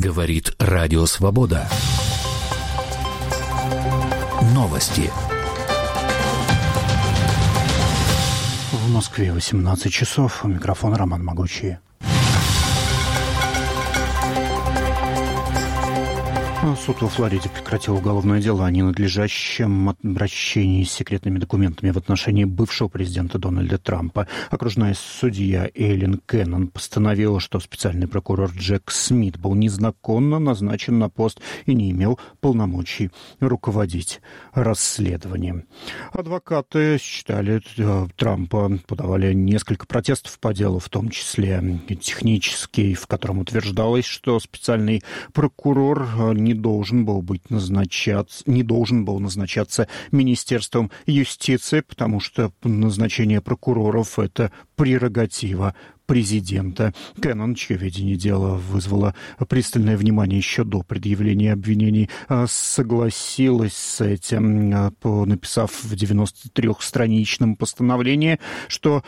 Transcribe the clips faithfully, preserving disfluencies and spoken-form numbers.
Говорит Радио Свобода. Новости. В Москве восемнадцать часов. У микрофона Роман Могучий. Суд во Флориде прекратил уголовное дело о ненадлежащем обращении с секретными документами в отношении бывшего президента Дональда Трампа. Окружная судья Эйлин Кеннон постановила, что специальный прокурор Джек Смит был незаконно назначен на пост и не имел полномочий руководить расследованием. Адвокаты считали Трампа, подавали несколько протестов по делу, в том числе технический, в котором утверждалось, что специальный прокурор не должен был быть назначаться, не должен был назначаться Министерством юстиции, потому что назначение прокуроров – это прерогатива президента. Кеннон, чье видение дела вызвало пристальное внимание еще до предъявления обвинений, согласилась с этим, написав в девяностотрёхстраничном постановлении, что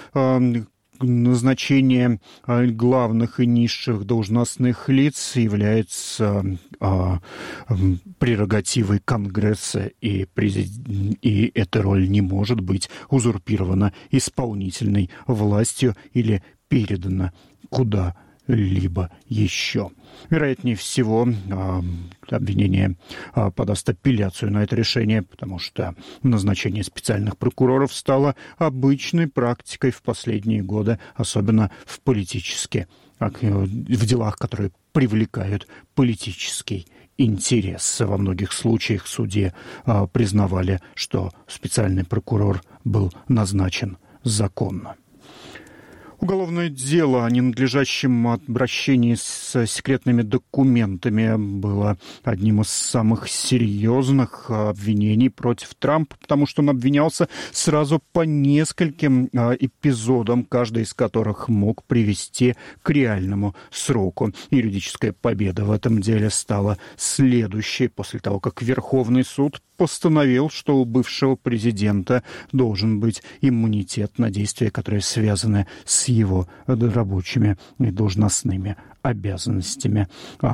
назначение главных и низших должностных лиц является а, прерогативой Конгресса, и, президент, и эта роль не может быть узурпирована исполнительной властью или передана куда-либо еще. Вероятнее всего, обвинение подаст апелляцию на это решение, потому что назначение специальных прокуроров стало обычной практикой в последние годы, особенно в политически, в делах, которые привлекают политический интерес. Во многих случаях судьи признавали, что специальный прокурор был назначен законно. Уголовное дело о ненадлежащем обращении с секретными документами было одним из самых серьезных обвинений против Трампа, потому что он обвинялся сразу по нескольким эпизодам, каждый из которых мог привести к реальному сроку. Юридическая победа в этом деле стала следующей, после того, как Верховный суд постановил, что у бывшего президента должен быть иммунитет на действия, которые связаны с его рабочими и должностными обязанностями.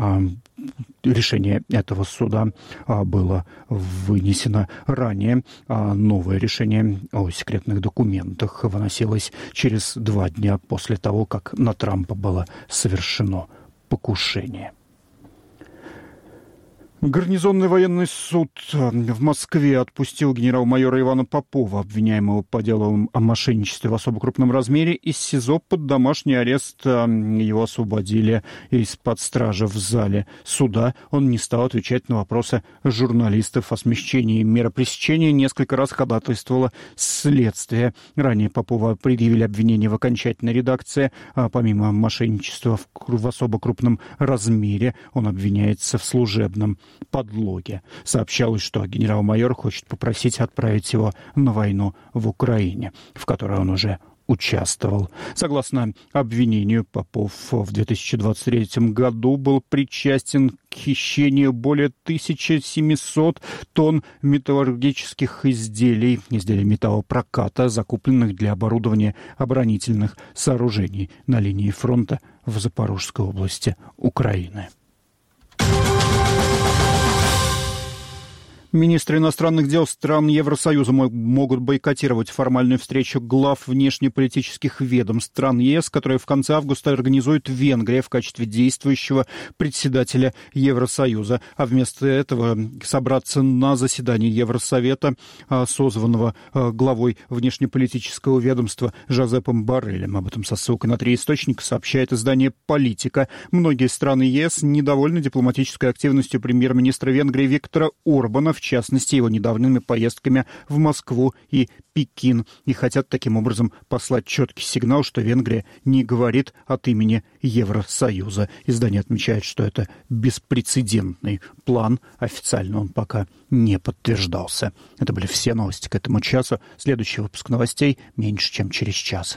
Решение этого суда было вынесено ранее. Новое решение о секретных документах выносилось через два дня после того, как на Трампа было совершено покушение. Гарнизонный военный суд в Москве отпустил генерал-майора Ивана Попова, обвиняемого по делу о мошенничестве в особо крупном размере, из СИЗО под домашний арест. Его освободили из-под стражи в зале суда. Он не стал отвечать на вопросы журналистов о смягчении меры пресечения. Несколько раз ходатайствовало следствие. Ранее Попова предъявили обвинение в окончательной редакции. А помимо мошенничества в, в особо крупном размере, он обвиняется в служебном подлоге. Сообщалось, что генерал-майор хочет попросить отправить его на войну в Украине, в которой он уже участвовал. Согласно обвинению, Попов в две тысячи двадцать третьем году был причастен к хищению более тысяча семьсот тонн металлургических изделий, изделий металлопроката, закупленных для оборудования оборонительных сооружений на линии фронта в Запорожской области Украины. Министры иностранных дел стран Евросоюза могут бойкотировать формальную встречу глав внешнеполитических ведомств стран ЕС, которая в конце августа организует Венгрия в качестве действующего председателя Евросоюза. А вместо этого собраться на заседании Евросовета, созванного главой внешнеполитического ведомства Жозепом Борреллем. Об этом со ссылкой на три источника сообщает издание «Политика». Многие страны ЕС недовольны дипломатической активностью премьер-министра Венгрии Виктора Орбана, в частности, его недавними поездками в Москву и Пекин, и хотят таким образом послать четкий сигнал, что Венгрия не говорит от имени Евросоюза. Издание отмечает, что это беспрецедентный план, официально он пока не подтверждался. Это были все новости к этому часу. Следующий выпуск новостей меньше, чем через час.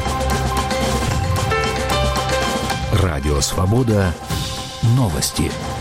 Радио Свобода. Новости.